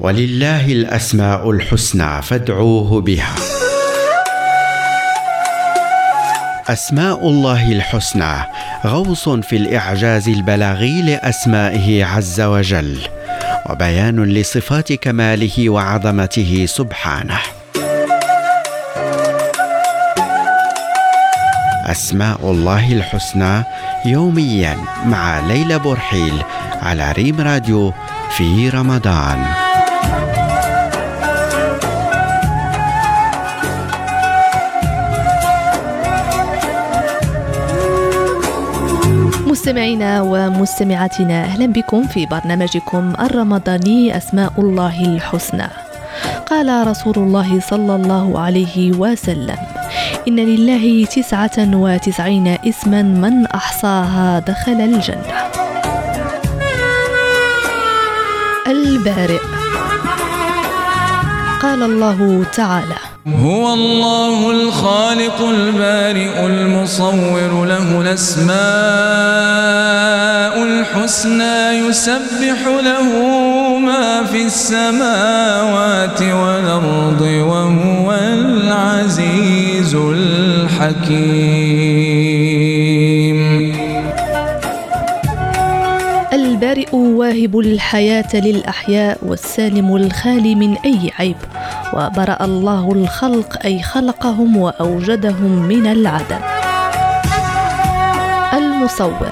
ولله الأسماء الحسنى فادعوه بها. أسماء الله الحسنى غوص في الإعجاز البلاغي لأسمائه عز وجل، وبيان لصفات كماله وعظمته سبحانه. أسماء الله الحسنى يوميا مع ليلى بورحيل على ريم راديو في رمضان. مستمعينا ومستمعاتنا، أهلا بكم في برنامجكم الرمضاني أسماء الله الحسنى. قال رسول الله صلى الله عليه وسلم: إن لله 99 اسما من أحصاها دخل الجنة. البارئ. قال الله تعالى: هو الله الخالق البارئ المصور، له الأسماء الحسنى، يسبح له ما في السماوات والأرض، وهو العزيز الحكيم. البارئ واهب الحياة للأحياء، والسالم الخالي من أي عيب، وبرأ الله الخلق أي خلقهم وأوجدهم من العدم. المصور.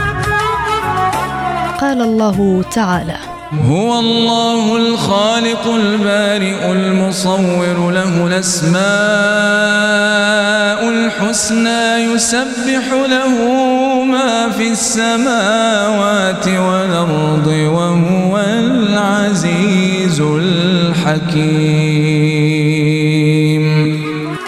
قال الله تعالى: هو الله الخالق البارئ المصور، له الأسماء الحسنى، يسبح له ما في السماوات والأرض، وهو العزيز الحكيم.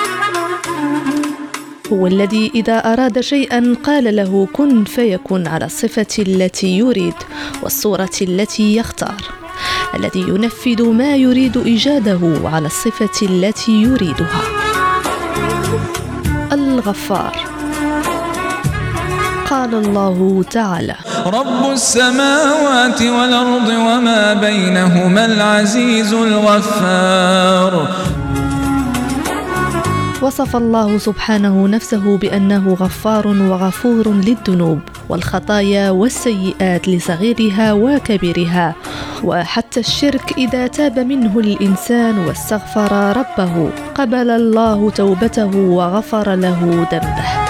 هو الذي إذا أراد شيئا قال له كن فيكون على الصفة التي يريد والصورة التي يختار، الذي ينفذ ما يريد إيجاده على الصفة التي يريدها. الغفار. قال الله تعالى: رب السماوات والأرض وما بينهما العزيز الغفار. وصف الله سبحانه نفسه بأنه غفار وغفور للذنوب والخطايا والسيئات لصغيرها وكبيرها، وحتى الشرك إذا تاب منه الإنسان واستغفر ربه قبل الله توبته وغفر له ذنبه.